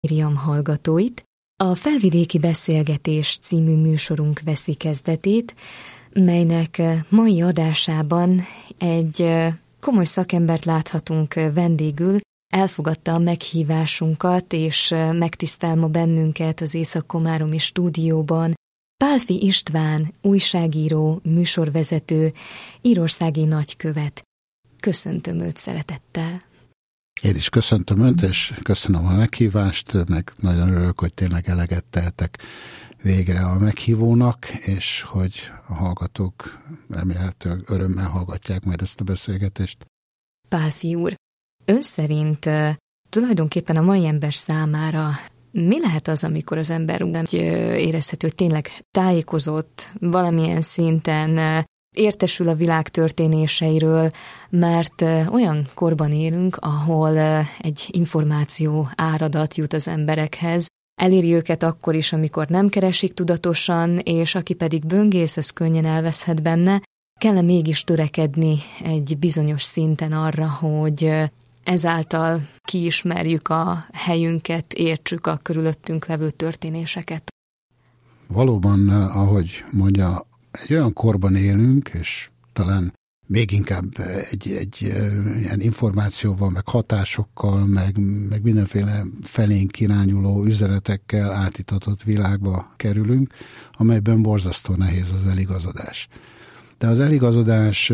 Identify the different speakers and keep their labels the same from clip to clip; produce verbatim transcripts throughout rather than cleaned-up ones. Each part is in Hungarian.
Speaker 1: Riam hallgatóit. A Felvidéki Beszélgetés című műsorunk veszi kezdetét, melynek mai adásában egy komoly szakembert láthatunk vendégül. Elfogadta a meghívásunkat, és megtisztel ma bennünket az Észak-Komáromi stúdióban Pálffy István, újságíró, műsorvezető, írországi nagykövet. Köszöntöm őt szeretettel.
Speaker 2: Én is köszöntöm önt, és köszönöm a meghívást, meg nagyon örülök, hogy tényleg eleget tehetek végre a meghívónak, és hogy a hallgatók remélhetőleg örömmel hallgatják majd ezt a beszélgetést.
Speaker 1: Pálffy úr, ön szerint uh, tulajdonképpen a mai ember számára mi lehet az, amikor az ember úgy érezhető, hogy tényleg tájékozott valamilyen szinten, uh, értesül a világ történéseiről, mert uh, olyan korban élünk, ahol uh, egy információ áradat jut az emberekhez, eléri őket akkor is, amikor nem keresik tudatosan, és aki pedig böngész, az könnyen elveszhet benne. Kell mégis törekedni egy bizonyos szinten arra, hogy ezáltal kiismerjük a helyünket, értsük a körülöttünk levő történéseket.
Speaker 2: Valóban, ahogy mondja, egy olyan korban élünk, és talán még inkább egy, egy ilyen információval, meg hatásokkal, meg, meg mindenféle felénk irányuló üzenetekkel átitatott világba kerülünk, amelyben borzasztó nehéz az eligazodás. De az eligazodás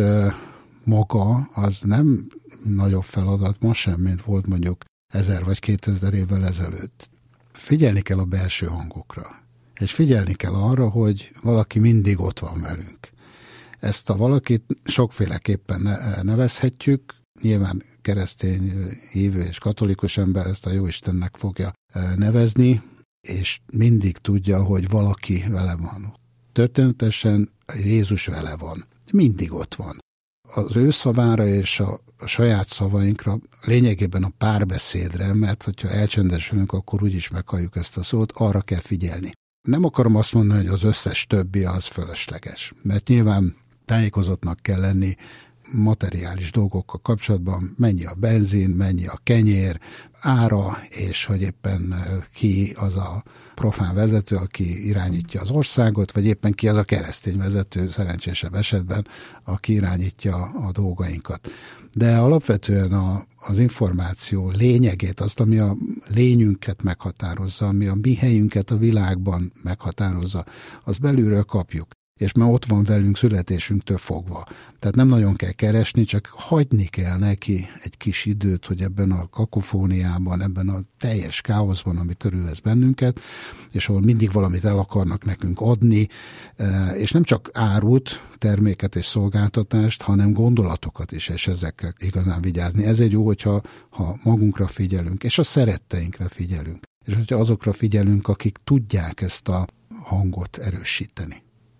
Speaker 2: maga az nem nagyobb feladat ma sem, mint volt mondjuk ezer vagy kétezer évvel ezelőtt. Figyelni kell a belső hangokra, és figyelni kell arra, hogy valaki mindig ott van velünk. Ezt a valakit sokféleképpen nevezhetjük, nyilván keresztény, hívő és katolikus ember ezt a Jóistennek fogja nevezni, és mindig tudja, hogy valaki vele van. Történetesen Jézus vele van. Mindig ott van. Az ő szavára és a, a saját szavainkra, lényegében a párbeszédre, mert hogyha elcsendesülünk, akkor úgyis meghalljuk ezt a szót, arra kell figyelni. Nem akarom azt mondani, hogy az összes többi az fölösleges, mert nyilván tájékozottnak kell lenni materiális dolgokkal kapcsolatban, mennyi a benzin, mennyi a kenyér ára, és hogy éppen ki az a profán vezető, aki irányítja az országot, vagy éppen ki az a keresztény vezető, szerencsésebb esetben, aki irányítja a dolgainkat. De alapvetően a, az információ lényegét, azt, ami a lényünket meghatározza, ami a mi helyünket a világban meghatározza, az belülről kapjuk. És már ott van velünk születésünktől fogva. Tehát nem nagyon kell keresni, csak hagyni kell neki egy kis időt, hogy ebben a kakofóniában, ebben a teljes káoszban, ami körülvesz bennünket, és ahol mindig valamit el akarnak nekünk adni, és nem csak árut, terméket és szolgáltatást, hanem gondolatokat is, és ezekkel igazán vigyázni. Ezért jó, hogyha ha magunkra figyelünk, és a szeretteinkre figyelünk, és hogyha azokra figyelünk, akik tudják ezt a hangot erősíteni.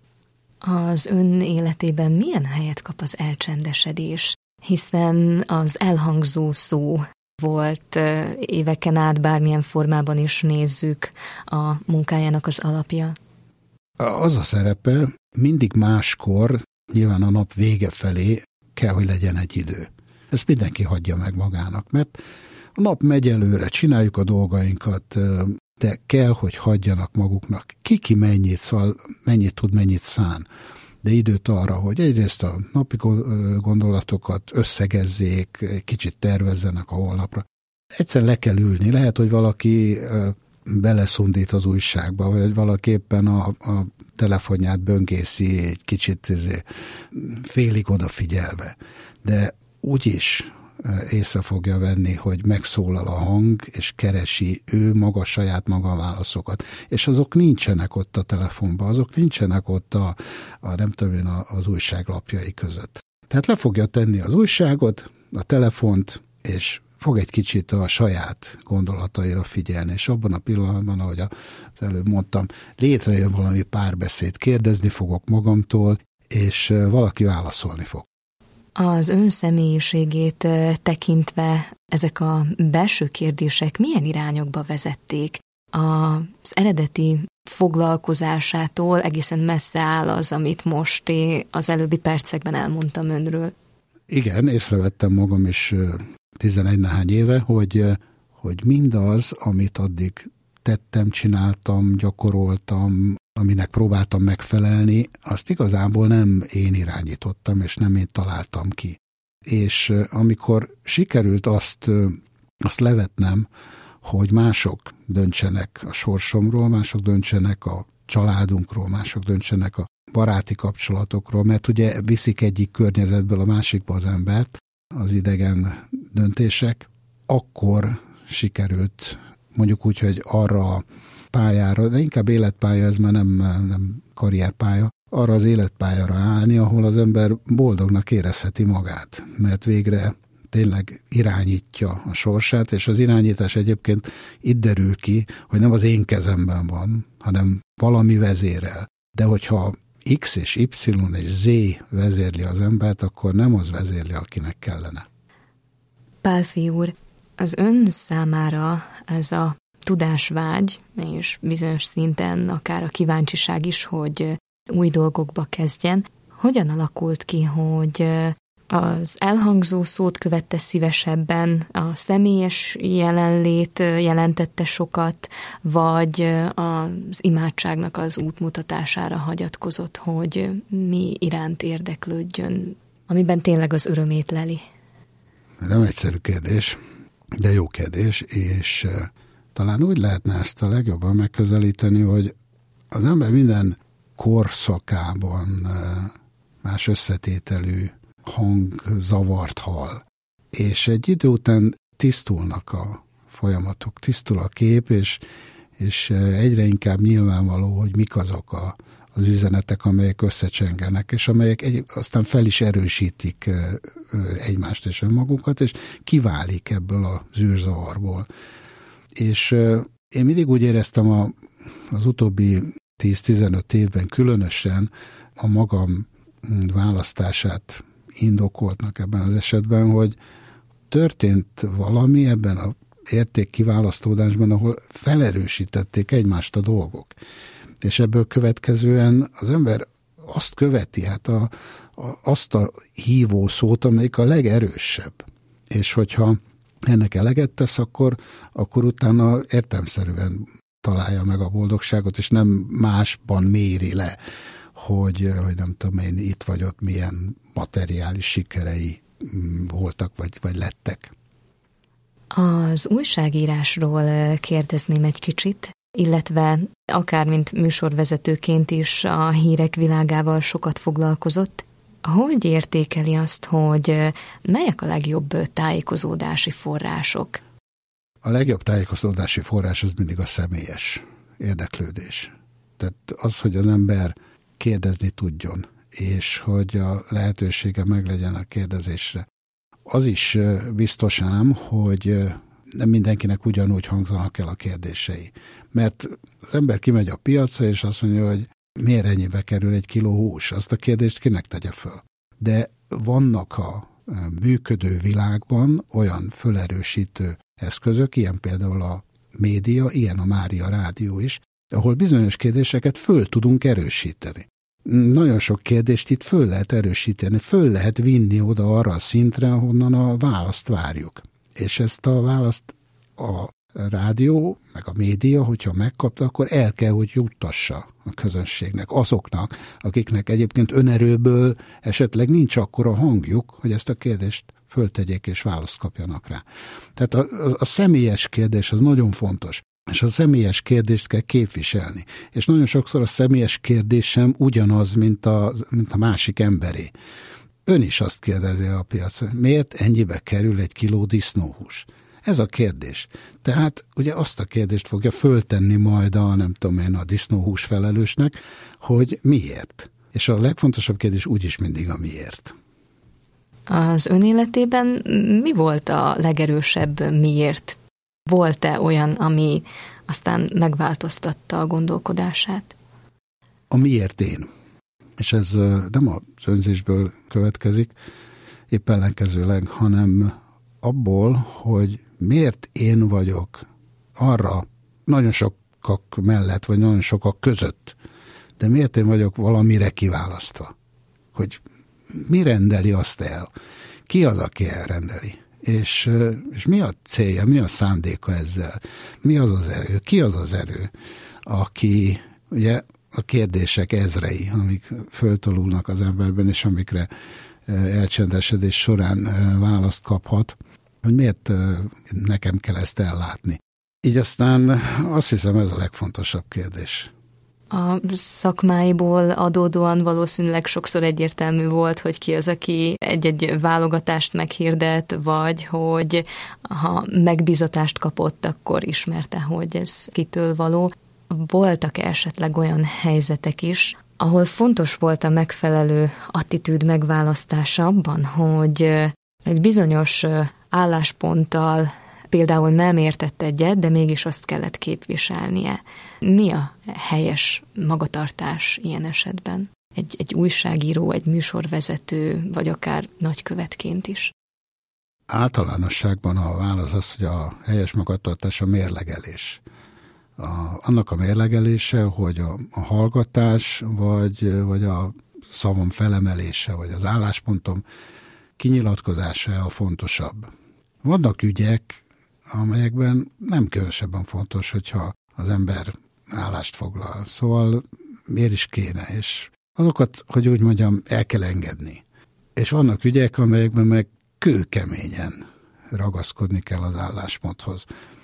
Speaker 1: Az ön életében milyen helyet kap az elcsendesedés? Hiszen az elhangzó szó volt éveken át, bármilyen formában is nézzük, a munkájának az alapja.
Speaker 2: Az a szerepe, mindig máskor, nyilván a nap vége felé kell, hogy legyen egy idő. Ezt mindenki hagyja meg magának, mert a nap megy előre, csináljuk a dolgainkat, de kell, hogy hagyjanak maguknak. Ki-ki mennyit, szóval mennyit tud, mennyit szán. De időt arra, hogy egyrészt a napi gondolatokat összegezzék, kicsit tervezzenek a holnapra. Egyszer le kell ülni. Lehet, hogy valaki beleszundít az újságba, vagy valaki éppen a, a telefonját böngészi egy kicsit félig odafigyelve. De úgyis észre fogja venni, hogy megszólal a hang, és keresi ő maga saját maga a válaszokat. És azok nincsenek ott a telefonban, azok nincsenek ott a, a nem tudom én, az újságlapjai között. Tehát le fogja tenni az újságot, a telefont, és fog egy kicsit a saját gondolataira figyelni, és abban a pillanatban, ahogy az előbb mondtam, létrejön valami párbeszéd, kérdezni fogok magamtól, és valaki válaszolni fog.
Speaker 1: Az ön személyiségét tekintve ezek a belső kérdések milyen irányokba vezették? Az eredeti foglalkozásától egészen messze áll az, amit most az előbbi percekben elmondtam önről.
Speaker 2: Igen, észrevettem magam is tizenegy néhány éve, hogy, hogy mindaz, amit addig tettem, csináltam, gyakoroltam, aminek próbáltam megfelelni, azt igazából nem én irányítottam, és nem én találtam ki. És amikor sikerült azt, azt levetnem, hogy mások döntsenek a sorsomról, mások döntsenek a családunkról, mások döntsenek a baráti kapcsolatokról, mert ugye viszik egyik környezetből a másikba az embert, az idegen döntések, akkor sikerült mondjuk úgy, hogy arra a pályára, de inkább életpálya, ez már nem, nem karrierpálya, arra az életpályára állni, ahol az ember boldognak érezheti magát, mert végre tényleg irányítja a sorsát, és az irányítás egyébként itt derül ki, hogy nem az én kezemben van, hanem valami vezérel. De hogyha X és Y és Z vezérli az embert, akkor nem az vezérli, akinek kellene.
Speaker 1: Pálffy úr, az ön számára ez a tudásvágy, és bizonyos szinten akár a kíváncsiság is, hogy új dolgokba kezdjen, hogyan alakult ki, hogy az elhangzó szót követte szívesebben, a személyes jelenlét jelentette sokat, vagy az imádságnak az útmutatására hagyatkozott, hogy mi iránt érdeklődjön, amiben tényleg az örömét leli?
Speaker 2: Nem egyszerű kérdés, de jó kérdés, és talán úgy lehetne ezt a legjobban megközelíteni, hogy az ember minden korszakában más összetételű hangzavart hall. És egy idő után tisztulnak a folyamatok, tisztul a kép, és, és egyre inkább nyilvánvaló, hogy mik azok a, az üzenetek, amelyek összecsengenek, és amelyek egy, aztán fel is erősítik egymást és önmagukat, és kiválik ebből az űrzavarból. És én mindig úgy éreztem a, az utóbbi tíz-tizenöt évben különösen a magam választását indokoltnak ebben az esetben, hogy történt valami ebben az értékkiválasztódásban, ahol felerősítették egymást a dolgok. És ebből következően az ember azt követi, hát a, a, azt a hívó szót, amelyik a legerősebb. És hogyha ennek eleget tesz, akkor, akkor utána értelemszerűen találja meg a boldogságot, és nem másban méri le, hogy, hogy nem tudom én, itt vagy ott milyen materiális sikerei voltak, vagy, vagy lettek.
Speaker 1: Az újságírásról kérdezném egy kicsit, illetve akár mint műsorvezetőként is a hírek világával sokat foglalkozott. Hogy értékeli azt, hogy melyek a legjobb tájékozódási források?
Speaker 2: A legjobb tájékozódási forrás az mindig a személyes érdeklődés. Tehát az, hogy az ember kérdezni tudjon, és hogy a lehetősége meglegyen a kérdezésre. Az is biztos ám, hogy nem mindenkinek ugyanúgy hangzanak el a kérdései. Mert az ember kimegy a piacra, és azt mondja, hogy miért ennyibe kerül egy kiló hús? Azt a kérdést kinek tegye föl? De vannak a működő világban olyan fölerősítő eszközök, ilyen például a média, ilyen a Mária Rádió is, ahol bizonyos kérdéseket föl tudunk erősíteni. Nagyon sok kérdést itt föl lehet erősíteni, föl lehet vinni oda arra a szintre, ahonnan a választ várjuk. És ezt a választ a rádió, meg a média, hogyha megkapta, akkor el kell, hogy juttassa a közönségnek, azoknak, akiknek egyébként önerőből esetleg nincs akkora hangjuk, hogy ezt a kérdést föltegyék és választ kapjanak rá. Tehát a, a, a személyes kérdés az nagyon fontos, és a személyes kérdést kell képviselni. És nagyon sokszor a személyes kérdés sem ugyanaz, mint a, mint a másik emberé. Ön is azt kérdezi a piacon, miért ennyibe kerül egy kiló disznóhús? Ez a kérdés. Tehát ugye azt a kérdést fogja föltenni majd a, nem tudom én, a disznóhús felelősnek, hogy miért. És a legfontosabb kérdés úgyis mindig a miért.
Speaker 1: Az ön életében mi volt a legerősebb miért? Volt-e olyan, ami aztán megváltoztatta a gondolkodását?
Speaker 2: A miért én. És ez nem az önzésből következik, épp ellenkezőleg, hanem abból, hogy miért én vagyok arra nagyon sokak mellett, vagy nagyon sokak között, de miért én vagyok valamire kiválasztva? Hogy mi rendeli azt el? Ki az, aki elrendeli? És, és mi a célja, mi a szándéka ezzel? Mi az az erő? Ki az az erő, aki ugye a kérdések ezrei, amik föltolulnak az emberben, és amikre elcsendesedés során választ kaphat, hogy miért nekem kell ezt ellátni. Így aztán azt hiszem, ez a legfontosabb kérdés.
Speaker 1: A szakmáiból adódóan valószínűleg sokszor egyértelmű volt, hogy ki az, aki egy-egy válogatást meghirdet, vagy hogy ha megbízatást kapott, akkor ismerte, hogy ez kitől való. Voltak esetleg olyan helyzetek is, ahol fontos volt a megfelelő attitűd megválasztása abban, hogy egy bizonyos állásponttal például nem értett egyet, de mégis azt kellett képviselnie. Mi a helyes magatartás ilyen esetben? Egy, egy újságíró, egy műsorvezető, vagy akár nagykövetként is?
Speaker 2: Általánosságban a válasz az, hogy a helyes magatartás a mérlegelés. A, annak a mérlegelése, hogy a, a hallgatás, vagy, vagy a szavam felemelése, vagy az álláspontom kinyilatkozása a fontosabb. Vannak ügyek, amelyekben nem különösebben fontos, hogyha az ember állást foglal. Szóval miért is kéne, és azokat, hogy úgy mondjam, el kell engedni. És vannak ügyek, amelyekben meg kőkeményen ragaszkodni kell az állásponthoz.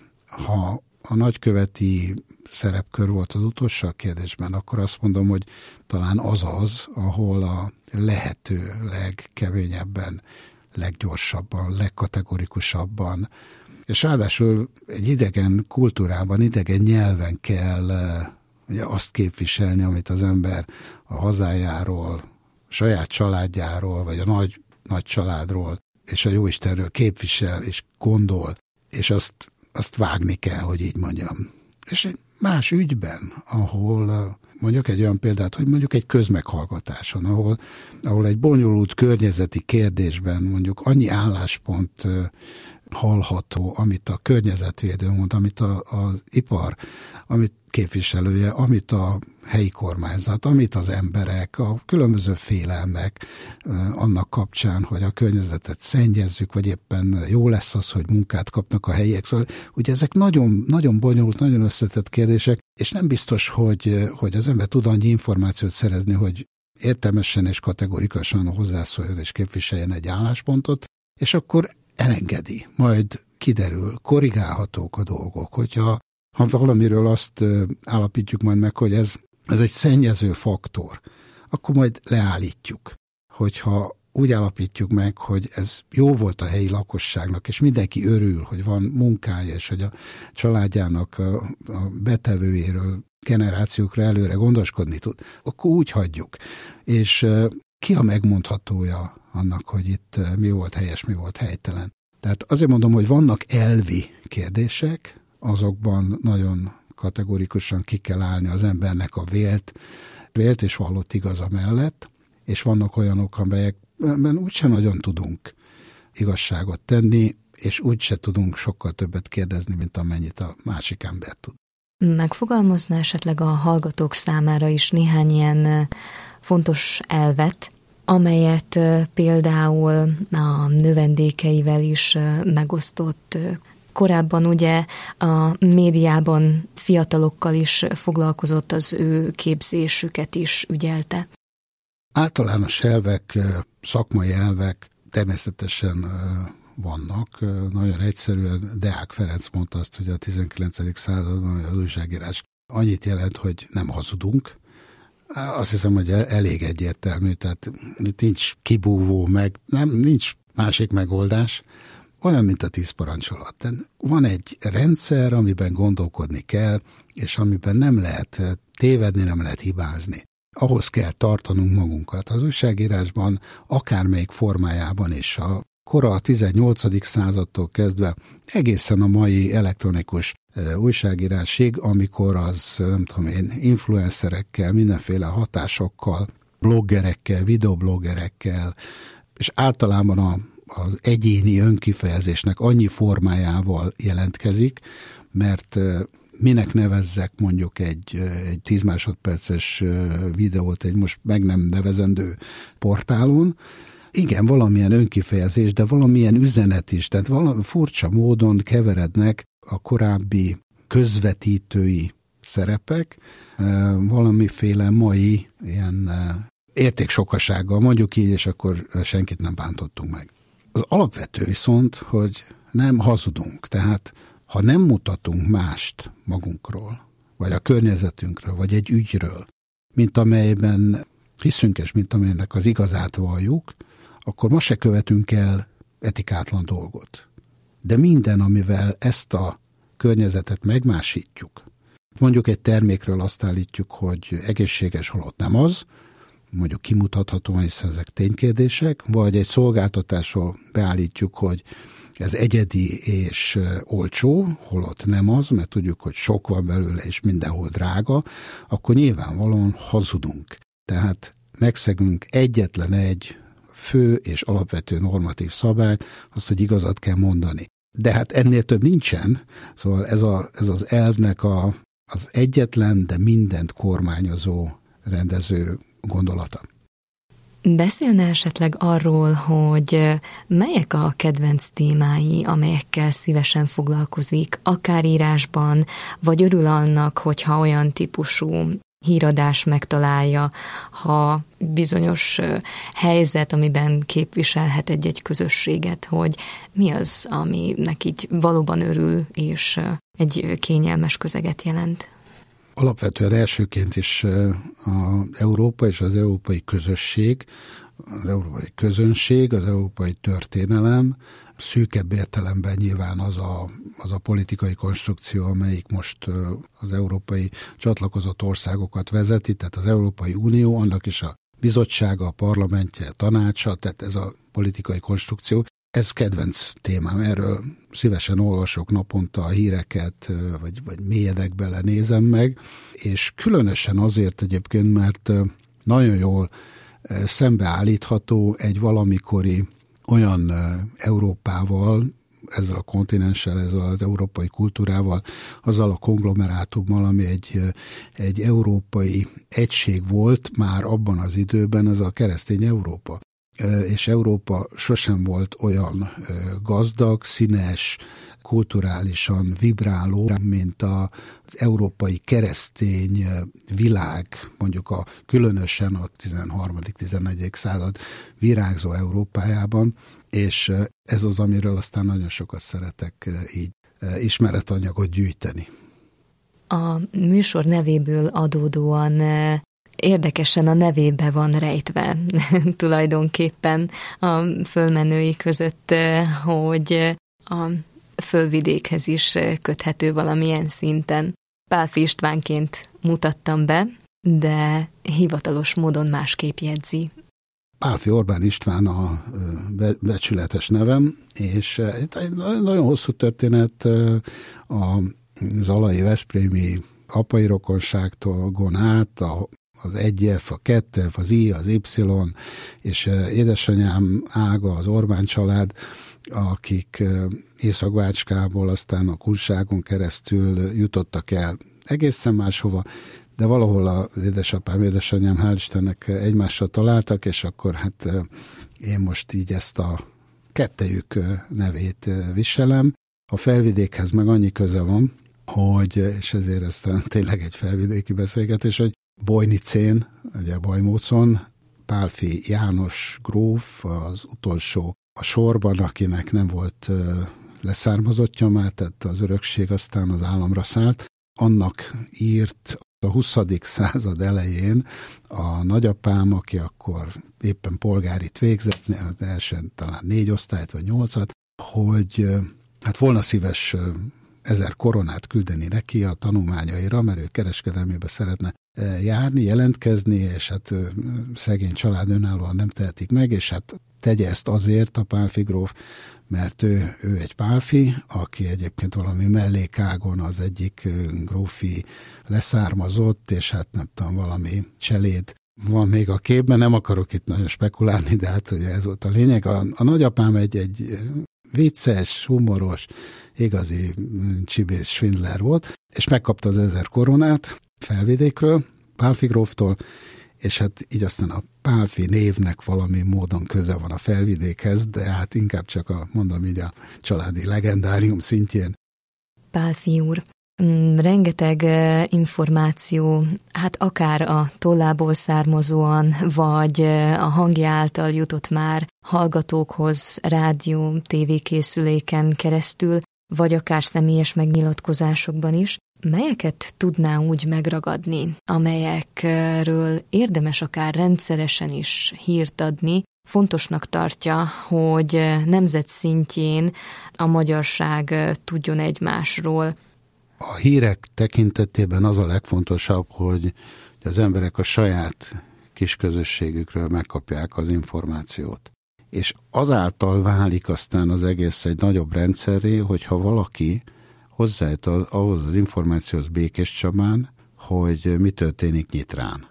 Speaker 2: Ha a nagyköveti szerepkör volt az utolsó kérdésben, akkor azt mondom, hogy talán az az, ahol a lehető legkeményebben, leggyorsabban, legkategorikusabban, és ráadásul egy idegen kultúrában, idegen nyelven kell ugye, azt képviselni, amit az ember a hazájáról, a saját családjáról, vagy a nagy, nagy családról, és a Jóistenről képvisel, és gondol, és azt, azt vágni kell, hogy így mondjam. És egy más ügyben, ahol mondjuk egy olyan példát, hogy mondjuk egy közmeghallgatáson, ahol, ahol egy bonyolult környezeti kérdésben mondjuk annyi álláspont hallható, amit a környezetvédő mond, amit a, az ipar, amit képviselője, amit a helyi kormányzat, amit az emberek, a különböző félelmek annak kapcsán, hogy a környezetet szennyezzük, vagy éppen jó lesz az, hogy munkát kapnak a helyiek. Szóval ugye ezek nagyon, nagyon bonyolult, nagyon összetett kérdések, és nem biztos, hogy, hogy az ember tud annyi információt szerezni, hogy értelmesen és kategorikusan hozzászóljon és képviseljen egy álláspontot, és akkor elengedi, majd kiderül, korrigálhatók a dolgok, hogyha ha valamiről azt állapítjuk majd meg, hogy ez, ez egy szennyező faktor, akkor majd leállítjuk. Hogyha úgy állapítjuk meg, hogy ez jó volt a helyi lakosságnak, és mindenki örül, hogy van munkája, és hogy a családjának a, a betevőjéről generációkra előre gondoskodni tud, akkor úgy hagyjuk. És ki a megmondhatója annak, hogy itt mi volt helyes, mi volt helytelen. Tehát azért mondom, hogy vannak elvi kérdések, azokban nagyon kategorikusan ki kell állni az embernek a vélt, vélt és vallott igaza mellett, és vannak olyanok, amelyekben úgyse nagyon tudunk igazságot tenni, és úgyse tudunk sokkal többet kérdezni, mint amennyit a másik ember tud.
Speaker 1: Megfogalmazná esetleg a hallgatók számára is néhány ilyen fontos elvet, amelyet például a növendékeivel is megosztott. Korábban ugye a médiában fiatalokkal is foglalkozott, az ő képzésüket is ügyelte.
Speaker 2: Általános elvek, szakmai elvek természetesen vannak. Nagyon egyszerűen Deák Ferenc mondta azt, hogy a tizenkilencedik században az újságírás annyit jelent, hogy nem hazudunk. Azt hiszem, hogy elég egyértelmű, tehát nincs kibúvó meg, nem, nincs másik megoldás. Olyan, mint a tíz parancsolat. Van egy rendszer, amiben gondolkodni kell, és amiben nem lehet tévedni, nem lehet hibázni. Ahhoz kell tartanunk magunkat. Az újságírásban, akármelyik formájában is, a kora a tizennyolcadik századtól kezdve egészen a mai elektronikus újságírásig, amikor az, nem tudom én, influencerekkel, mindenféle hatásokkal, bloggerekkel, videobloggerekkel, és általában a az egyéni önkifejezésnek annyi formájával jelentkezik, mert minek nevezzek mondjuk egy, egy tíz másodperces videót egy most meg nem nevezendő portálon, Igen, valamilyen önkifejezés, de valamilyen üzenet is. Tehát valami furcsa módon keverednek a korábbi közvetítői szerepek valamiféle mai ilyen értéksokasággal, mondjuk így, és akkor senkit nem bántottunk meg. Az alapvető viszont, hogy nem hazudunk. Tehát ha nem mutatunk mást magunkról, vagy a környezetünkről, vagy egy ügyről, mint amelyben hiszünk, és mint amelynek az igazát valljuk, akkor most se követünk el etikátlan dolgot. De minden, amivel ezt a környezetet megmásítjuk, mondjuk egy termékről azt állítjuk, hogy egészséges, holott nem az, mondjuk kimutathatóan, hiszen ezek ténykérdések, vagy egy szolgáltatásról beállítjuk, hogy ez egyedi és olcsó, holott nem az, mert tudjuk, hogy sok van belőle, és mindenhol drága, akkor nyilvánvalóan hazudunk. Tehát megszegünk egyetlen egy fő és alapvető normatív szabályt, azt, hogy igazat kell mondani. De hát ennél több nincsen, szóval ez, a, ez az elvnek a, az egyetlen, de mindent kormányozó, rendező gondolata.
Speaker 1: Beszélne esetleg arról, hogy melyek a kedvenc témái, amelyekkel szívesen foglalkozik, akár írásban, vagy örül annak, hogyha olyan típusú híradás megtalálja, ha bizonyos helyzet, amiben képviselhet egy-egy közösséget, hogy mi az, aminek így valóban örül, és egy kényelmes közeget jelent.
Speaker 2: Alapvetően elsőként is az Európa és az európai közösség, az európai közönség, az európai történelem, szűkebb értelemben nyilván az a, az a politikai konstrukció, amelyik most az európai csatlakozott országokat vezeti, tehát az Európai Unió, annak is a bizottsága, a parlamentje, a tanácsa, tehát ez a politikai konstrukció. Ez kedvenc témám, erről szívesen olvasok naponta a híreket, vagy, vagy mélyedek bele, nézem meg, és különösen azért egyébként, mert nagyon jól szembeállítható egy valamikori olyan Európával, ezzel a kontinenssel, ezzel az európai kultúrával, azzal a konglomerátummal, ami egy, egy európai egység volt már abban az időben, ez a keresztény Európa. És Európa sosem volt olyan gazdag, színes, kulturálisan vibráló, mint az európai keresztény világ, mondjuk a különösen a tizenharmadik-tizennegyedik század virágzó Európájában, és ez az, amiről aztán nagyon sokat szeretek így ismeretanyagot gyűjteni.
Speaker 1: A műsor nevéből adódóan érdekesen a nevébe van rejtve tulajdonképpen a fölmenői között, hogy a fölvidékhez is köthető valamilyen szinten. Pálffy Istvánként mutattam be, de hivatalos módon másképp jegyzi.
Speaker 2: Pálffy Orbán István a becsületes nevem, és egy nagyon hosszú történet a zalai veszprémi apai rokonságtól át, a az egy F, a kettő F, az I, az Y, és édesanyám ága, az Orbán család, akik Észak-Bácskából aztán a Kunságon keresztül jutottak el egészen máshova, de valahol az édesapám, édesanyám, hál' Istennek egymással találtak, és akkor hát én most így ezt a kettejük nevét viselem. A felvidékhez meg annyi köze van, hogy, és ezért aztán tényleg egy felvidéki beszélgetés, hogy Bojnicén, ugye Bajmócon, Pálffy János gróf, az utolsó a sorban, akinek nem volt leszármazottja már, tehát az örökség aztán az államra szállt, annak írt a huszadik század elején a nagyapám, aki akkor éppen polgárit végzett, az első talán négy osztályt vagy nyolcat, hogy hát volna szíves ezer koronát küldeni neki a tanulmányaira, mert ő kereskedelmébe szeretne járni, jelentkezni, és hát szegény család önállóan nem tehetik meg, és hát tegye ezt azért a Pálffy gróf, mert ő, ő egy Pálffy, aki egyébként valami mellékágon az egyik grófi leszármazott, és hát nem tudom, valami cseléd van még a képben, nem akarok itt nagyon spekulálni, de hát ugye ez volt a lényeg. A, a nagyapám egy, egy vicces, humoros, igazi csibész svindler volt, és megkapta az ezer koronát Felvidékről, Pálffy gróftól, és hát így aztán a Pálffy névnek valami módon köze van a Felvidékhez, de hát inkább csak a, mondom így, a családi legendárium szintjén.
Speaker 1: Pálffy úr, rengeteg információ, hát akár a tollából származóan, vagy a hangja által jutott már hallgatókhoz, rádió, tévékészüléken keresztül, vagy akár személyes megnyilatkozásokban is. Melyeket tudná úgy megragadni, amelyekről érdemes akár rendszeresen is hírt adni? Fontosnak tartja, hogy nemzet szintjén a magyarság tudjon egymásról.
Speaker 2: A hírek tekintetében az a legfontosabb, hogy az emberek a saját kis közösségükről megkapják az információt. És azáltal válik aztán az egész egy nagyobb rendszerré, hogyha valaki hozzájut ahhoz az információhoz Békéscsabán, hogy mi történik Nyitrán.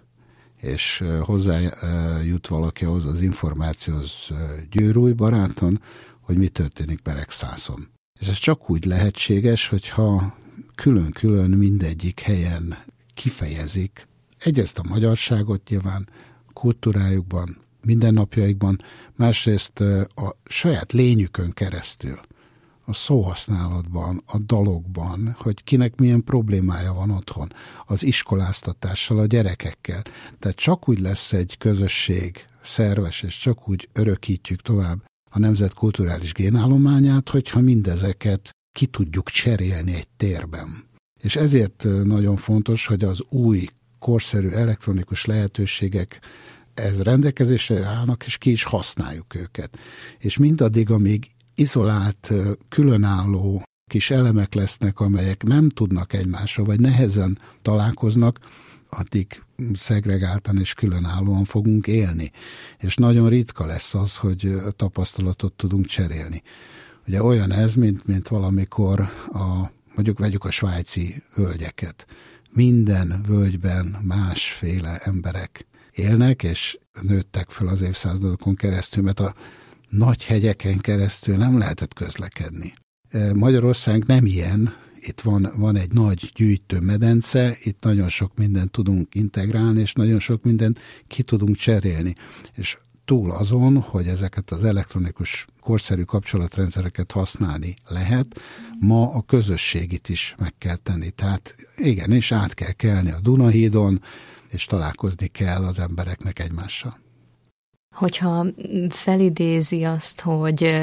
Speaker 2: És hozzájut valaki ahhoz az információhoz Győrújbaráton, hogy mi történik Beregszászon. És ez csak úgy lehetséges, hogyha külön-külön mindegyik helyen kifejezik egyrészt a magyarságot nyilván kultúrájukban, mindennapjaikban, másrészt a saját lényükön keresztül, a szóhasználatban, a dalokban, hogy kinek milyen problémája van otthon, az iskoláztatással, a gyerekekkel. Tehát csak úgy lesz egy közösség szerves, és csak úgy örökítjük tovább a nemzet kulturális génállományát, hogyha mindezeket ki tudjuk cserélni egy térben. És ezért nagyon fontos, hogy az új, korszerű elektronikus lehetőségek ez rendelkezésre állnak, és ki is használjuk őket. És mindaddig, amíg izolált, különálló kis elemek lesznek, amelyek nem tudnak egymásra, vagy nehezen találkoznak, addig szegregáltan és különállóan fogunk élni. És nagyon ritka lesz az, hogy tapasztalatot tudunk cserélni. Ugye olyan ez, mint, mint valamikor a, mondjuk vegyük a svájci völgyeket. Minden völgyben másféle emberek élnek, és nőttek fel az évszázadokon keresztül, mert a nagy hegyeken keresztül nem lehetett közlekedni. Magyarország nem ilyen, itt van, van egy nagy gyűjtő medence, itt nagyon sok mindent tudunk integrálni, és nagyon sok mindent ki tudunk cserélni. És túl azon, hogy ezeket az elektronikus korszerű kapcsolatrendszereket használni lehet, ma a közösségit is meg kell tenni. Tehát igen, és át kell kelni a Dunahídon, és találkozni kell az embereknek egymással.
Speaker 1: Hogyha felidézi azt, hogy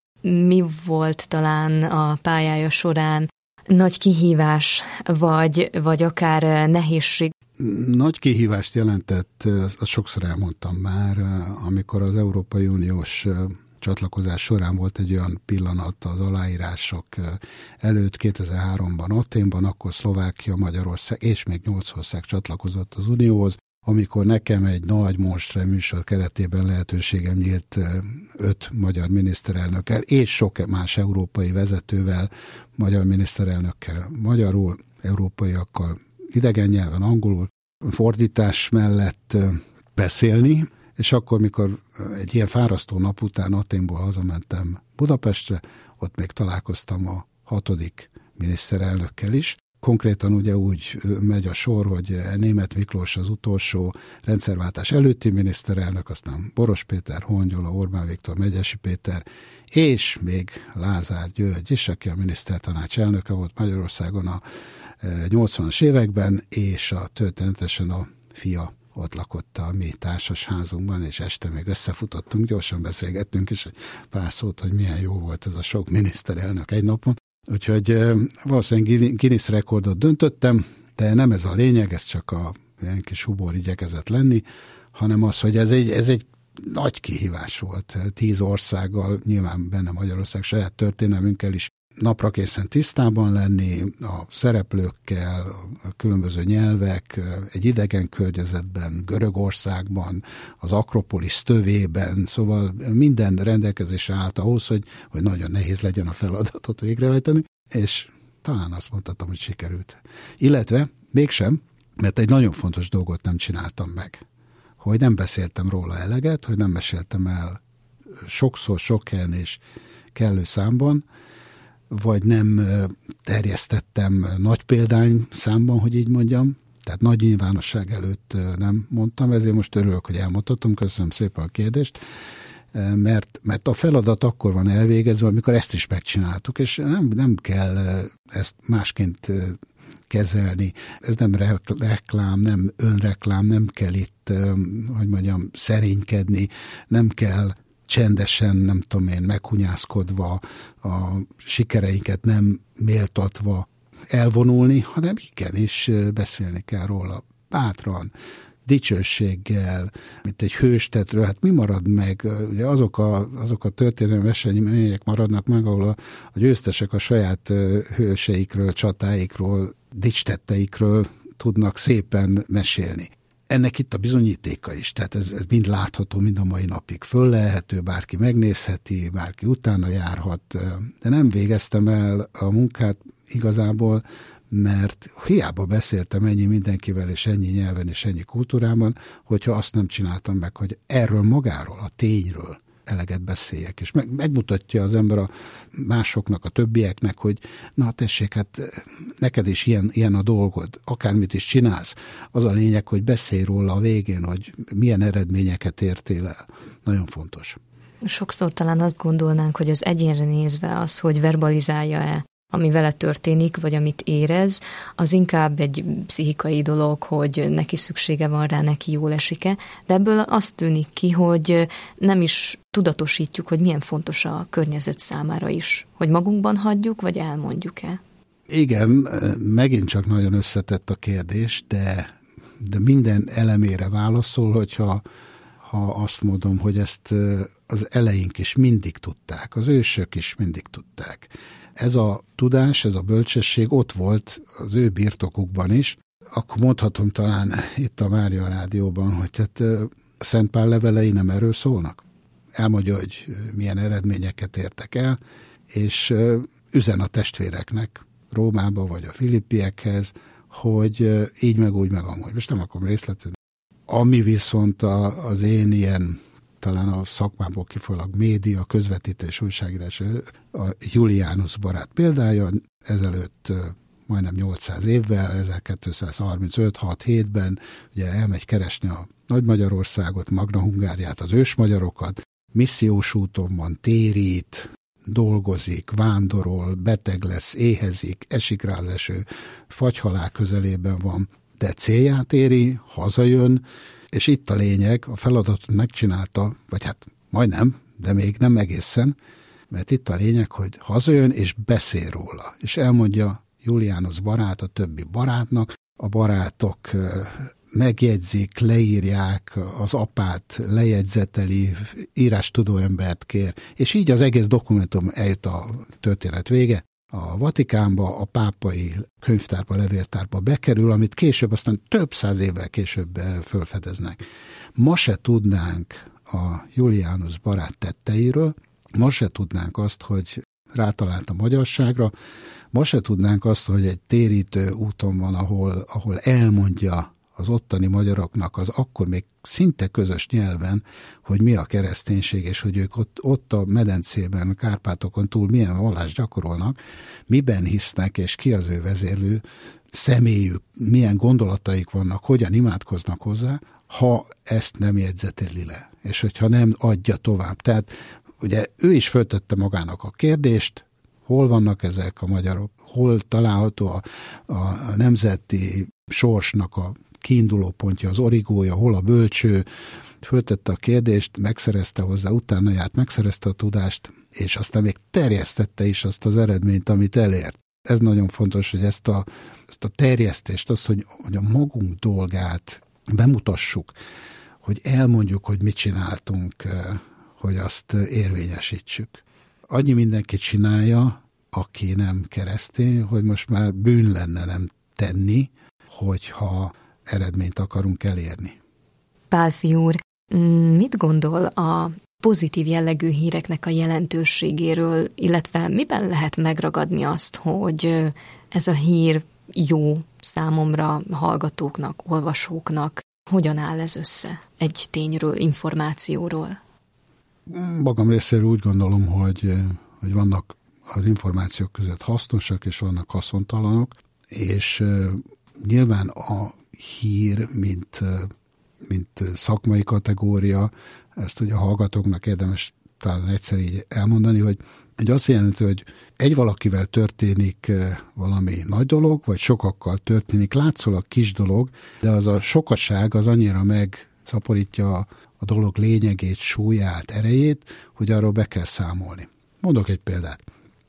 Speaker 1: mi volt talán a pályája során nagy kihívás, vagy, vagy akár nehézség?
Speaker 2: Nagy kihívást jelentett, azt sokszor elmondtam már, amikor az Európai Uniós csatlakozás során volt egy olyan pillanat az aláírások előtt kétezer-háromban Athénban, akkor Szlovákia, Magyarország és még nyolc ország csatlakozott az Unióhoz, amikor nekem egy nagy monstre műsor keretében lehetőségem nyílt öt magyar miniszterelnökkel és sok más európai vezetővel, magyar miniszterelnökkel magyarul, európaiakkal idegen nyelven, angolul, fordítás mellett beszélni, és akkor, mikor egy ilyen fárasztó nap után Athénból hazamentem Budapestre, ott még találkoztam a hatodik miniszterelnökkel is. Konkrétan ugye úgy megy a sor, hogy Németh Miklós az utolsó rendszerváltás előtti miniszterelnök, aztán Boros Péter, Hon Gyula, Orbán Viktor, Megyesi Péter, és még Lázár György is, aki a minisztertanács elnöke volt Magyarországon a nyolcvanas években, és a történetesen a fia ott lakott a mi társasházunkban, és este még összefutottunk, gyorsan beszélgettünk is egy pár szót, hogy milyen jó volt ez a sok miniszterelnök egy napon. Úgyhogy valószínűleg Guinness rekordot döntöttem, de nem ez a lényeg, ez csak a ilyen kis humor igyekezett lenni, hanem az, hogy ez egy, ez egy nagy kihívás volt. Tíz országgal, nyilván benne Magyarország saját történelmünkkel is naprakészen tisztában lenni, a szereplőkkel, a különböző nyelvek, egy idegen környezetben, Görögországban, az Akropolis tövében, szóval minden rendelkezésre állt ahhoz, hogy, hogy nagyon nehéz legyen a feladatot végrehajtani, és talán azt mondhatom, hogy sikerült. Illetve mégsem, mert egy nagyon fontos dolgot nem csináltam meg. Hogy nem beszéltem róla eleget, hogy nem meséltem el sokszor, sok helyen és kellő számban, vagy nem terjesztettem nagy példány számban, hogy így mondjam, Tehát nagy nyilvánosság előtt nem mondtam, ezért most örülök, hogy elmondhatom, köszönöm szépen a kérdést, mert, mert a feladat akkor van elvégezve, amikor ezt is megcsináltuk, és nem, nem kell ezt másként kezelni. Ez nem reklám, nem önreklám, nem kell itt, hogy mondjam, szerénykedni, nem kell csendesen, nem tudom én, meghunyászkodva, a sikereinket nem méltatva elvonulni, hanem igenis beszélni kell róla bátran, dicsőséggel, mint egy hőstetről. Hát mi marad meg? Ugye azok a, azok a történelmi események maradnak meg, ahol a, a győztesek a saját hőseikről, csatáikról, dicsteteikről tudnak szépen mesélni. Ennek itt a bizonyítéka is, tehát ez, ez mind látható, mind a mai napig föllelhető, bárki megnézheti, bárki utána járhat, de nem végeztem el a munkát igazából, mert hiába beszéltem ennyi mindenkivel, és ennyi nyelven, és ennyi kultúrában, hogyha azt nem csináltam meg, hogy erről magáról, a tényről eleget beszéljek, és meg, megmutatja az ember a másoknak, a többieknek, hogy na tessék, hát neked is ilyen, ilyen a dolgod, akármit is csinálsz. Az a lényeg, hogy beszélj róla a végén, hogy milyen eredményeket értél el. Nagyon fontos.
Speaker 1: Sokszor talán azt gondolnánk, hogy az egyénre nézve az, hogy verbalizálja-e, ami vele történik, vagy amit érez, az inkább egy pszichikai dolog, hogy neki szüksége van rá, neki jól esik-e, de ebből azt tűnik ki, hogy nem is tudatosítjuk, hogy milyen fontos a környezet számára is. Hogy magunkban hagyjuk, vagy elmondjuk-e?
Speaker 2: Igen, megint csak nagyon összetett a kérdés, de, de minden elemére válaszol, hogyha ha azt mondom, hogy ezt az eleink is mindig tudták, az ősök is mindig tudták. Ez a tudás, ez a bölcsesség ott volt az ő birtokukban is. Akkor mondhatom talán itt a Mária Rádióban, hogy tehát a Szent Pál levelei nem erről szólnak. Elmondja, hogy milyen eredményeket értek el, és üzen a testvéreknek Rómába vagy a Filippiekhez, hogy így meg úgy meg amúgy. Most nem akarom részletezni. Ami viszont a, az én ilyen, talán a szakmából kifolyólag média, közvetítés, újságírás, a Julianus barát példája, ezelőtt majdnem nyolcszáz évvel, ezerkétszázharmincöt hat hétben ugye elmegy keresni a Nagy Magyarországot, Magna Hungáriát, az ősmagyarokat, missziós úton van, térít, dolgozik, vándorol, beteg lesz, éhezik, esik rá az eső, fagyhalál közelében van, de célját éri, hazajön, és itt a lényeg, a feladatot megcsinálta, vagy hát majdnem, de még nem egészen, mert itt a lényeg, hogy hazajön és beszél róla, és elmondja Julianus barát a többi barátnak, a barátok megjegyzik, leírják, az apát lejegyzeteli, írástudó embert kér, és így az egész dokumentum eljut a történet vége. A Vatikánba, a pápai könyvtárba, levéltárba bekerül, amit később, aztán több száz évvel később felfedeznek. Ma se tudnánk a Julianus barát tetteiről, ma se tudnánk azt, hogy rátalált a magyarságra, ma se tudnánk azt, hogy egy térítő úton van, ahol, ahol elmondja az ottani magyaroknak az akkor még szinte közös nyelven, hogy mi a kereszténység, és hogy ők ott, ott a medencében, a Kárpátokon túl milyen vallást gyakorolnak, miben hisznek, és ki az ő vezérlő személyük, milyen gondolataik vannak, hogyan imádkoznak hozzá, ha ezt nem jegyzeteli le, és hogyha nem adja tovább. Tehát ugye ő is föltette magának a kérdést, hol vannak ezek a magyarok, hol található a, a nemzeti sorsnak a kiinduló pontja, az origója, hol a bölcső, föltette a kérdést, megszerezte hozzá, utána járt, megszerezte a tudást, és aztán még terjesztette is azt az eredményt, amit elért. Ez nagyon fontos, hogy ezt a, ezt a terjesztést, azt, hogy, hogy a magunk dolgát bemutassuk, hogy elmondjuk, hogy mit csináltunk, hogy azt érvényesítsük. Annyi mindenki csinálja, aki nem keresztény, hogy most már bűn lenne nem tenni, hogyha eredményt akarunk elérni.
Speaker 1: Pálffy úr, mit gondol a pozitív jellegű híreknek a jelentőségéről, illetve miben lehet megragadni azt, hogy ez a hír jó számomra, hallgatóknak, olvasóknak? Hogyan áll ez össze egy tényről, információról?
Speaker 2: Magam részéről úgy gondolom, hogy, hogy vannak az információk között hasznosak, és vannak haszontalanok, és nyilván a hír, mint, mint szakmai kategória. Ezt ugye a hallgatóknak érdemes talán egyszer így elmondani, hogy egy azt jelenti, hogy egy valakivel történik valami nagy dolog, vagy sokakkal történik, látszólag kis dolog, de az a sokaság az annyira megszaporítja a dolog lényegét, súlyát, erejét, hogy arról be kell számolni. Mondok egy példát.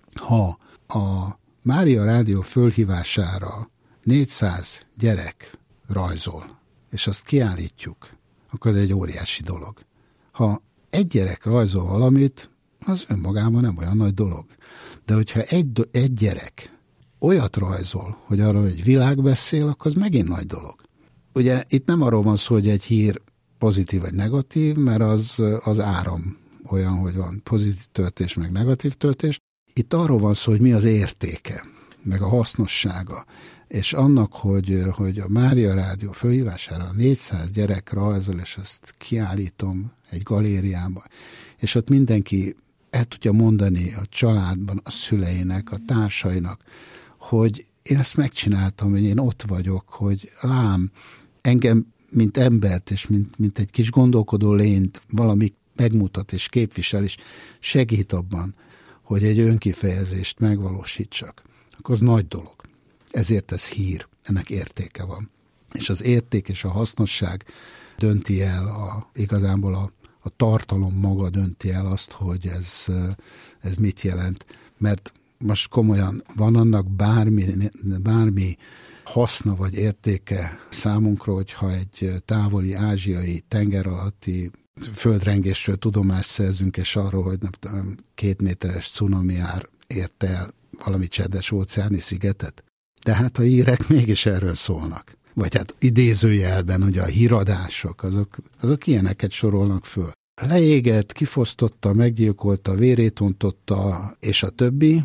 Speaker 2: Ha a Mária Rádió fölhívására négyszáz gyerek rajzol, és azt kiállítjuk, akkor ez egy óriási dolog. Ha egy gyerek rajzol valamit, az önmagában nem olyan nagy dolog. De hogyha egy, egy gyerek olyat rajzol, hogy arról egy világ beszél, akkor az megint nagy dolog. Ugye itt nem arról van szó, hogy egy hír pozitív vagy negatív, mert az, az áram olyan, hogy van pozitív töltés, meg negatív töltés. Itt arról van szó, hogy mi az értéke, meg a hasznossága. És annak, hogy, hogy a Mária Rádió fölhívására négyszáz gyerek rajzol, és ezt kiállítom egy galériába, és ott mindenki el tudja mondani a családban, a szüleinek, a társainak, hogy én ezt megcsináltam, hogy én ott vagyok, hogy lám, engem, mint embert, és mint, mint egy kis gondolkodó lényt valami megmutat és képvisel, és segít abban, hogy egy önkifejezést megvalósítsak, akkor az nagy dolog. Ezért ez hír, ennek értéke van. És az érték és a hasznosság dönti el, a, igazából a, a tartalom maga dönti el azt, hogy ez, ez mit jelent. Mert most komolyan van annak bármi, bármi haszna vagy értéke számunkra, hogyha egy távoli ázsiai tenger alatti földrengésről tudomást szerzünk, és arról, hogy nem tudom, két méteres cunami ár ért el valami csendes óceáni szigetet. De hát a hírek mégis erről szólnak. Vagy hát idézőjelben, hogy a híradások, azok, azok ilyeneket sorolnak föl. Leégett, kifosztotta, meggyilkolta, vérét ontotta, és a többi,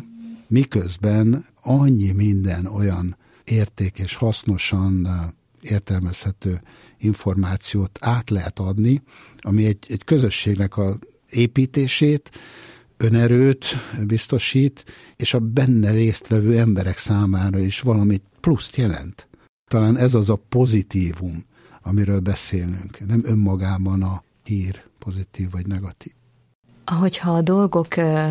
Speaker 2: miközben annyi minden olyan érték és hasznosan értelmezhető információt át lehet adni, ami egy, egy közösségnek a építését, önerőt biztosít, és a benne résztvevő emberek számára is valamit pluszt jelent. Talán ez az a pozitívum, amiről beszélünk, nem önmagában a hír pozitív vagy negatív.
Speaker 1: Ahogyha a dolgok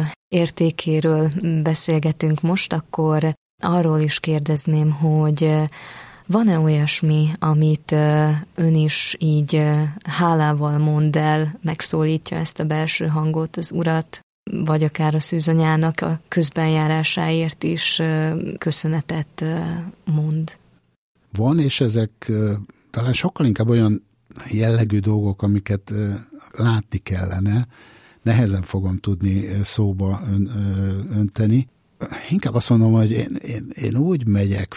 Speaker 1: értékéről beszélgetünk most, akkor arról is kérdezném, hogy van-e olyasmi, amit ön is így hálával mond el, megszólítja ezt a belső hangot, az urat, vagy akár a szűzanyának a közbenjárásáért is köszönetet mond?
Speaker 2: Van, és ezek talán sokkal inkább olyan jellegű dolgok, amiket látni kellene, nehezen fogom tudni szóba ön, önteni. Inkább azt mondom, hogy én, én, én úgy megyek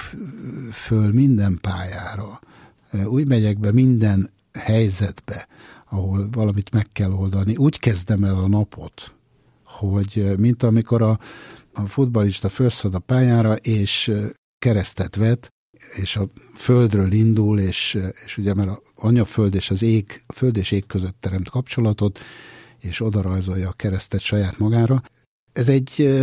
Speaker 2: föl minden pályára, úgy megyek be minden helyzetbe, ahol valamit meg kell oldani, úgy kezdem el a napot, hogy mint amikor a, a futballista felszalad a pályára, és keresztet vet, és a földről indul, és, és ugye mert a anyaföld és az ég, a föld és ég között teremt kapcsolatot, és oda rajzolja a keresztet saját magára. Ez egy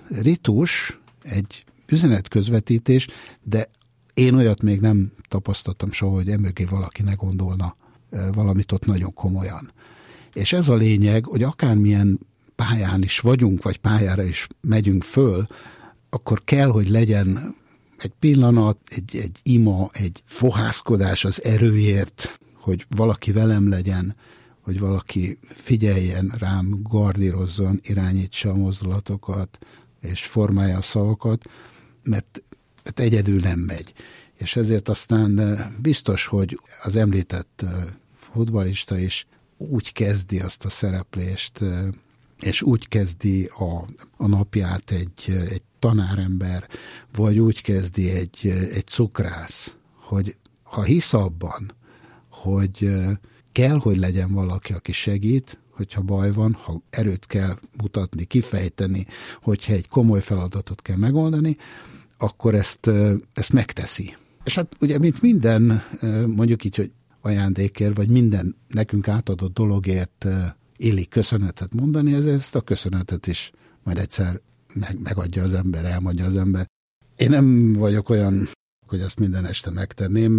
Speaker 2: ritus, egy üzenetközvetítés, de én olyat még nem tapasztaltam soha, hogy emögé valaki ne gondolna valamit ott nagyon komolyan. És ez a lényeg, hogy akármilyen pályán is vagyunk, vagy pályára is megyünk föl, akkor kell, hogy legyen egy pillanat, egy, egy ima, egy fohászkodás az erőért, hogy valaki velem legyen, hogy valaki figyeljen rám, gardírozzon, irányítsa a mozdulatokat, és formálja a szavakat, mert, mert egyedül nem megy. És ezért aztán biztos, hogy az említett futballista is úgy kezdi azt a szereplést, és úgy kezdi a, a napját egy, egy tanárember, vagy úgy kezdi egy, egy cukrász, hogy ha hisz abban, hogy kell, hogy legyen valaki, aki segít, hogyha baj van, ha erőt kell mutatni, kifejteni, hogyha egy komoly feladatot kell megoldani, akkor ezt, ezt megteszi. És hát ugye, mint minden, mondjuk így, hogy ajándékért, vagy minden nekünk átadott dologért illik köszönetet mondani, ez ezt a köszönetet is majd egyszer meg, megadja az ember, elmondja az ember. Én nem vagyok olyan, hogy azt minden este megtenném, mert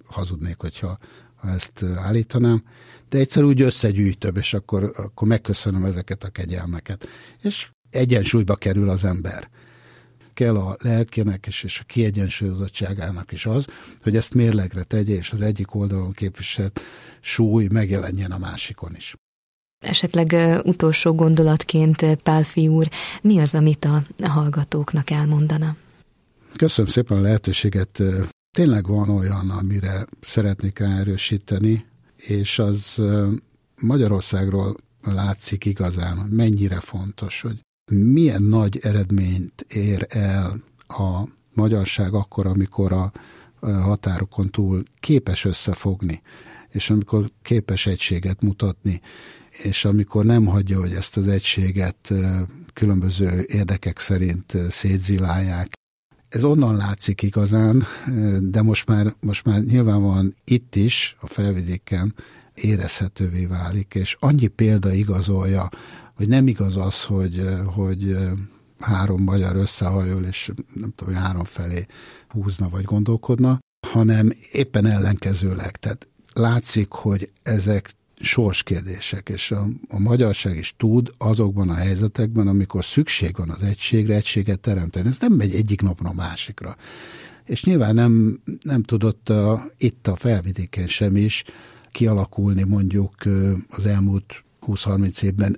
Speaker 2: hazudnék, hogyha ha ezt állítanám, de egyszer úgy összegyűjtöm, és akkor, akkor megköszönöm ezeket a kegyelmeket. És egyensúlyba kerül az ember. Kell a lelkének és, és a kiegyensúlyozottságának is az, hogy ezt mérlegre tegye, és az egyik oldalon képviselt súly megjelenjen a másikon is.
Speaker 1: Esetleg uh, utolsó gondolatként, Pálffy úr, mi az, amit a hallgatóknak elmondana?
Speaker 2: Köszönöm szépen a lehetőséget. Tényleg van olyan, amire szeretnék ráerősíteni, és az Magyarországról látszik igazán, hogy mennyire fontos, hogy milyen nagy eredményt ér el a magyarság akkor, amikor a határokon túl képes összefogni, és amikor képes egységet mutatni, és amikor nem hagyja, hogy ezt az egységet különböző érdekek szerint szétzilálják. Ez onnan látszik igazán, de most már, most már nyilvánvalóan itt is, a Felvidéken érezhetővé válik, és annyi példa igazolja, hogy nem igaz az, hogy, hogy három magyar összehajol, és nem tudom, hogy három felé húzna vagy gondolkodna, hanem éppen ellenkezőleg. Tehát látszik, hogy ezek sorskérdések, és a, a magyarság is tud azokban a helyzetekben, amikor szükség van az egységre, egységet teremteni. Ez nem megy egyik napra a másikra. És nyilván nem, nem tudott a, itt a Felvidéken sem is kialakulni mondjuk az elmúlt húsz-harminc évben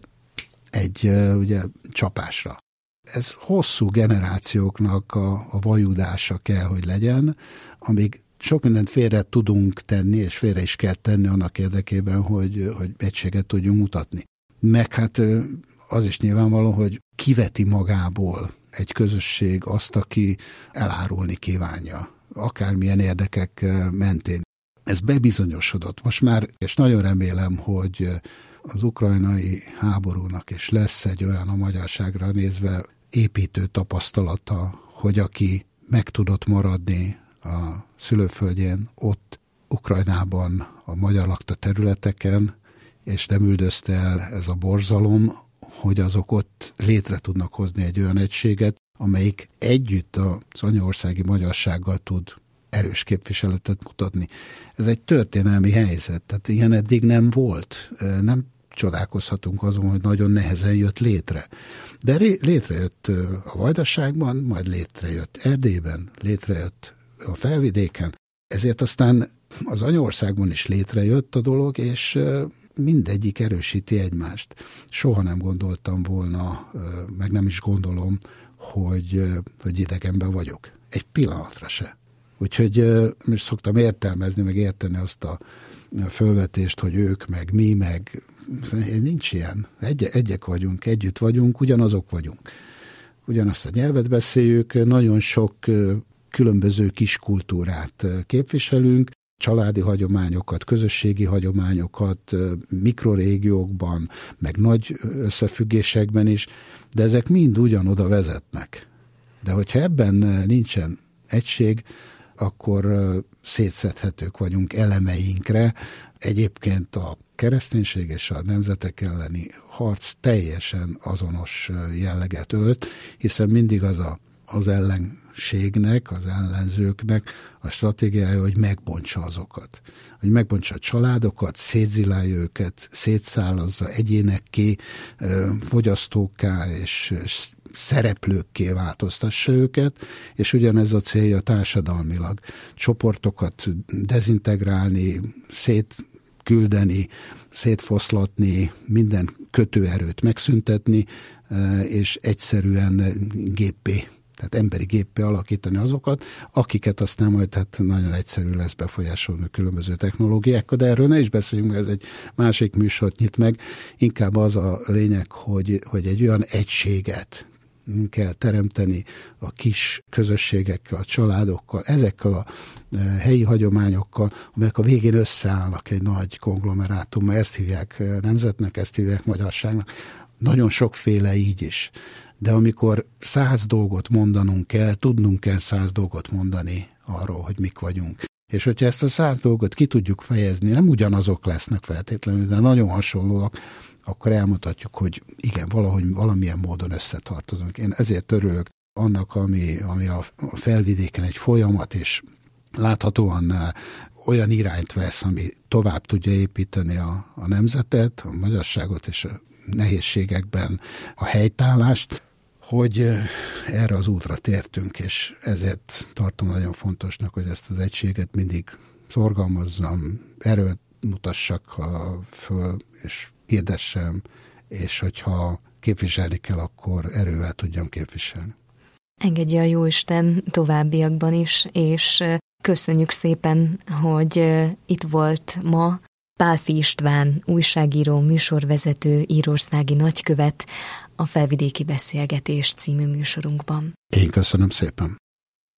Speaker 2: egy ugye, csapásra. Ez hosszú generációknak a, a vajudása kell, hogy legyen, amíg sok mindent félre tudunk tenni, és félre is kell tenni annak érdekében, hogy, hogy egységet tudjunk mutatni. Meg hát az is nyilvánvaló, hogy kiveti magából egy közösség azt, aki elárulni kívánja, akármilyen érdekek mentén. Ez bebizonyosodott most már, és nagyon remélem, hogy az ukrajnai háborúnak is lesz egy olyan a magyarságra nézve építő tapasztalata, hogy aki meg tudott maradni a szülőföldjén, ott Ukrajnában, a magyar lakta területeken, és nem üldözte el ez a borzalom, hogy azok ott létre tudnak hozni egy olyan egységet, amelyik együtt az anyaországi magyarsággal tud erős képviseletet mutatni. Ez egy történelmi helyzet, tehát ilyen eddig nem volt. Nem csodálkozhatunk azon, hogy nagyon nehezen jött létre. De létrejött a Vajdaságban, majd létrejött Erdélyben, létrejött a Felvidéken. Ezért aztán az anyaországban is létrejött a dolog, és mindegyik erősíti egymást. Soha nem gondoltam volna, meg nem is gondolom, hogy, hogy idegenben vagyok. Egy pillanatra se. Úgyhogy most szoktam értelmezni, meg érteni azt a fölvetést, hogy ők, meg mi, meg nincs ilyen. Egy, egyek vagyunk, együtt vagyunk, ugyanazok vagyunk. Ugyanazt a nyelvet beszéljük, nagyon sok különböző kis kultúrát képviselünk, családi hagyományokat, közösségi hagyományokat, mikrorégiókban, meg nagy összefüggésekben is, de ezek mind ugyanoda vezetnek. De hogyha ebben nincsen egység, akkor szétszedhetők vagyunk elemeinkre. Egyébként a kereszténység és a nemzetek elleni harc teljesen azonos jelleget ölt, hiszen mindig az a, az ellenségnek, az ellenzőknek a stratégiája, hogy megbontsa azokat. Hogy megbontsa a családokat, szétzilálja őket, szétszálazza egyénekké, fogyasztókká és szereplőkké változtassa őket, és ugyanez a célja társadalmilag. Csoportokat dezintegrálni, szétküldeni, szétfoszlatni, minden kötőerőt megszüntetni, és egyszerűen géppé, tehát emberi géppé alakítani azokat, akiket aztán majd hát nagyon egyszerű lesz befolyásolni különböző technológiákkal, de erről ne is beszéljünk, mert ez egy másik műsort nyit meg. Inkább az a lényeg, hogy, hogy egy olyan egységet kell teremteni a kis közösségekkel, a családokkal, ezekkel a helyi hagyományokkal, amelyek a végén összeállnak egy nagy konglomerátummal. Ezt hívják nemzetnek, ezt hívják magyarságnak. Nagyon sokféle így is. De amikor száz dolgot mondanunk kell, tudnunk kell száz dolgot mondani arról, hogy mik vagyunk. És hogyha ezt a száz dolgot ki tudjuk fejezni, nem ugyanazok lesznek feltétlenül, de nagyon hasonlóak, akkor elmutatjuk, hogy igen, valahogy valamilyen módon összetartozunk. Én ezért örülök annak, ami, ami a Felvidéken egy folyamat, és láthatóan olyan irányt vesz, ami tovább tudja építeni a, a nemzetet, a magyarságot és a nehézségekben a helytállást, hogy erre az útra tértünk, és ezért tartom nagyon fontosnak, hogy ezt az egységet mindig szorgalmazzam, erőt mutassak föl, és hirdessem, és hogyha képviselni kell, akkor erővel tudjam képviselni.
Speaker 1: Engedje a Jóisten továbbiakban is, és köszönjük szépen, hogy itt volt ma Pálffy István, újságíró, műsorvezető, írországi nagykövet a Felvidéki Beszélgetés című műsorunkban.
Speaker 2: Én köszönöm szépen.